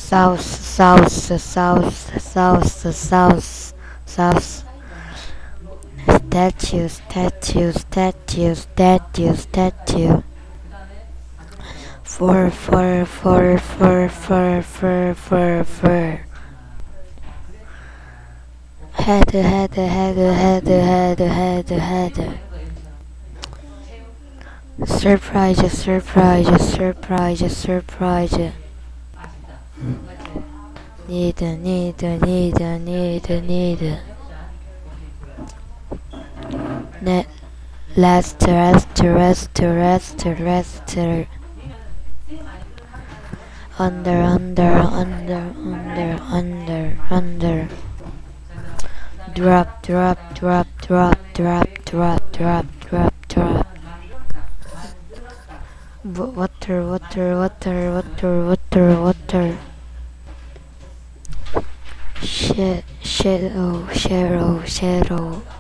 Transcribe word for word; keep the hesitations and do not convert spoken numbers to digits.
south, south, south, south, south, south. Statue, statue, statue, statue, statue. Fur, fur, fur, fur, fur, fur, fur, fur. Head, head, head, head, head, head, head. Surprise, surprise, surprise, surprise. Need, need, need, need, need. Net. Rest, rest, rest, rest, rest. Under, under, under, under, under, under. Drop, drop, drop, drop, drop, drop, drop, drop, drop. Water, water, water, water, water, water. Shit, shadow, shadow, shadow.